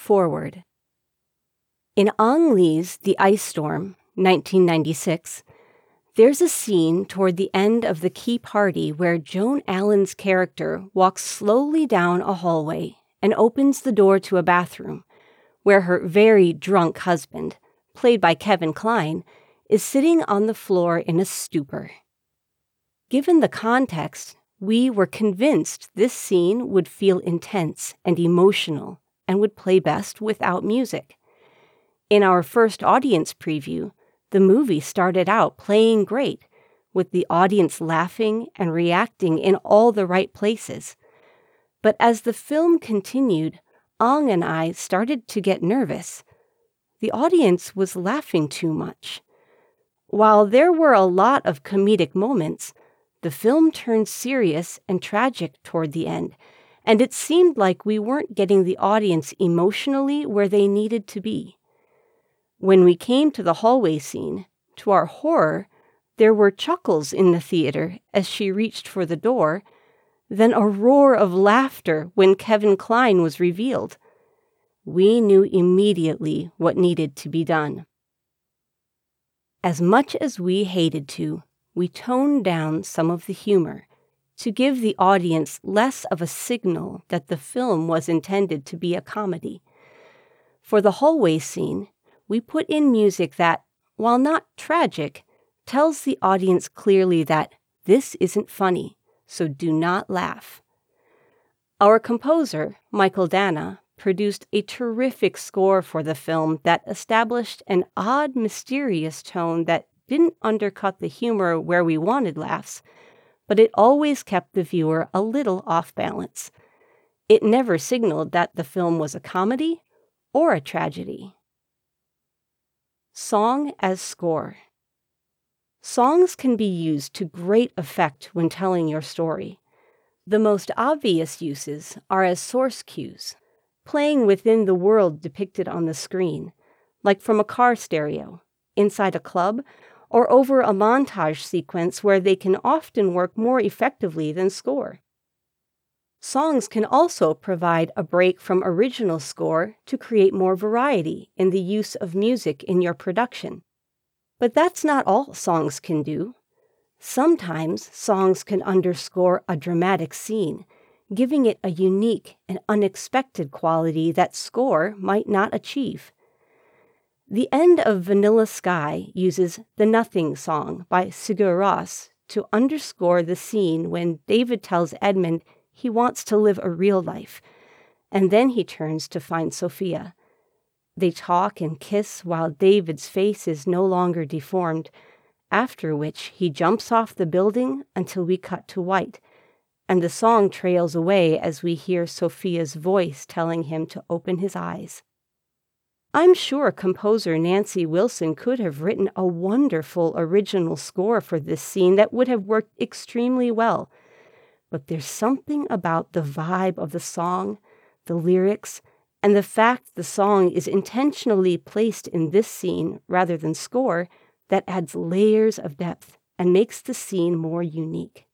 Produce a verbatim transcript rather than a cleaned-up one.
Forward. In Ang Lee's The Ice Storm, nineteen ninety-six, there's a scene toward the end of the key party where Joan Allen's character walks slowly down a hallway and opens the door to a bathroom where her very drunk husband, played by Kevin Kline, is sitting on the floor in a stupor. Given the context, we were convinced this scene would feel intense and emotional and would play best without music. In our first audience preview, the movie started out playing great, with the audience laughing and reacting in all the right places. But as the film continued, Ang and I started to get nervous. The audience was laughing too much. While there were a lot of comedic moments, the film turned serious and tragic toward the end, and it seemed like we weren't getting the audience emotionally where they needed to be. When we came to the hallway scene, to our horror, there were chuckles in the theater as she reached for the door, then a roar of laughter when Kevin Kline was revealed. We knew immediately what needed to be done. As much as we hated to, we toned down some of the humor to give the audience less of a signal that the film was intended to be a comedy. For the hallway scene, we put in music that, while not tragic, tells the audience clearly that this isn't funny, so do not laugh. Our composer, Michael Dana, produced a terrific score for the film that established an odd, mysterious tone that didn't undercut the humor where we wanted laughs, but it always kept the viewer a little off balance. It never signaled that the film was a comedy or a tragedy. Song as score. Songs can be used to great effect when telling your story. The most obvious uses are as source cues, playing within the world depicted on the screen, like from a car stereo, inside a club, or over a montage sequence where they can often work more effectively than score. Songs can also provide a break from original score to create more variety in the use of music in your production. But that's not all songs can do. Sometimes songs can underscore a dramatic scene, giving it a unique and unexpected quality that score might not achieve. The end of Vanilla Sky uses The Nothing Song by Sigur Rós to underscore the scene when David tells Edmund he wants to live a real life, and then he turns to find Sophia. They talk and kiss while David's face is no longer deformed, after which he jumps off the building until we cut to white, and the song trails away as we hear Sophia's voice telling him to open his eyes. I'm sure composer Nancy Wilson could have written a wonderful original score for this scene that would have worked extremely well, but there's something about the vibe of the song, the lyrics, and the fact the song is intentionally placed in this scene rather than score that adds layers of depth and makes the scene more unique.